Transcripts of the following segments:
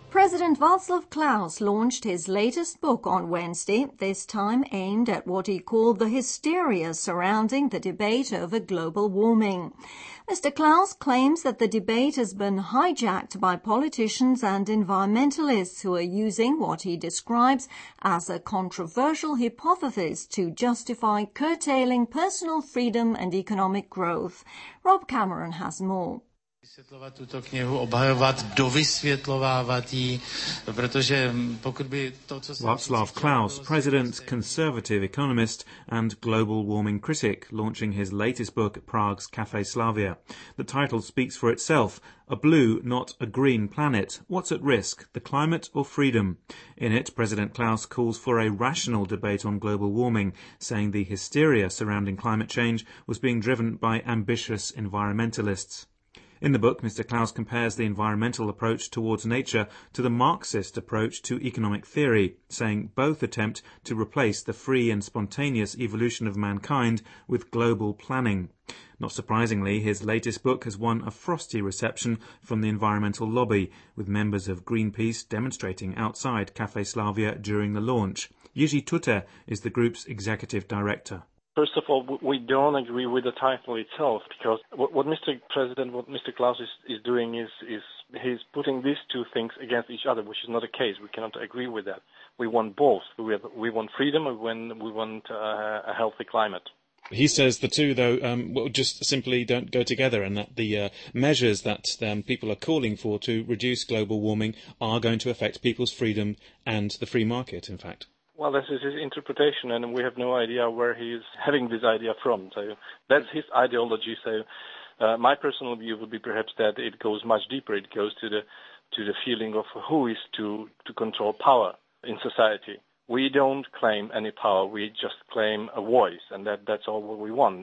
President Václav Klaus launched his latest book on Wednesday, this time aimed at what he called the hysteria surrounding the debate over global warming. Mr. Klaus claims that the debate has been hijacked by politicians and environmentalists who are using what he describes as a controversial hypothesis to justify curtailing personal freedom and economic growth. Rob Cameron has more. Vysvětlovat tuto knihu, obhajovat, dovysvětlovávat ji, protože pokud by to, co... Václav Klaus, president, conservative economist and global warming critic, launching his latest book, Prague's Café Slavia. The title speaks for itself. A blue, not a green planet. What's at risk, the climate or freedom? In it, President Klaus calls for a rational debate on global warming, saying the hysteria surrounding climate change was being driven by ambitious environmentalists. In the book, Mr. Klaus compares the environmental approach towards nature to the Marxist approach to economic theory, saying both attempt to replace the free and spontaneous evolution of mankind with global planning. Not surprisingly, his latest book has won a frosty reception from the environmental lobby, with members of Greenpeace demonstrating outside Café Slavia during the launch. Jiří Tutter is the group's executive director. First of all, we don't agree with the title itself, because what Mr. Klaus is doing is he's putting these two things against each other, which is not the case. We cannot agree with that. We want both. We want freedom, and we want a healthy climate. He says the two, though, just simply don't go together, and that the measures that people are calling for to reduce global warming are going to affect people's freedom and the free market, in fact. Well, this is his interpretation, and we have no idea where he is having this idea from. So that's his ideology. So my personal view would be perhaps that it goes much deeper. It goes to the feeling of who is to control power in society. We don't claim any power. We just claim a voice, and that's all what we want.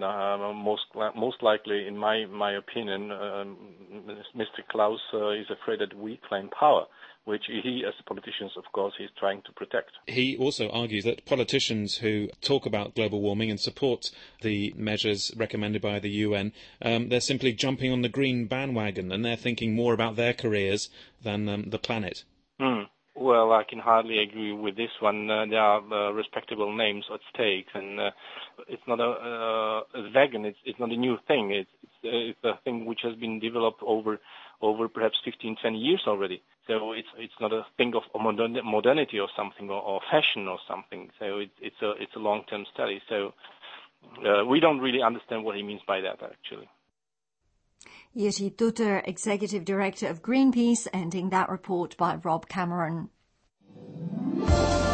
Most likely, in my opinion, Mr. Klaus is afraid that we claim power, which he, as politicians, of course, is trying to protect. He also argues that politicians who talk about global warming and support the measures recommended by the UN, they're simply jumping on the green bandwagon, and they're thinking more about their careers than the planet. Well, I can hardly agree with this one. There are respectable names at stake, and it's not a vegan. It's not a new thing. It's a thing which has been developed over perhaps 15, 20 years already. So it's not a thing of modernity or something, or fashion or something. So it's a long-term study. So we don't really understand what he means by that, actually. Jiří Tutter, Executive Director of Greenpeace, ending that report by Rob Cameron.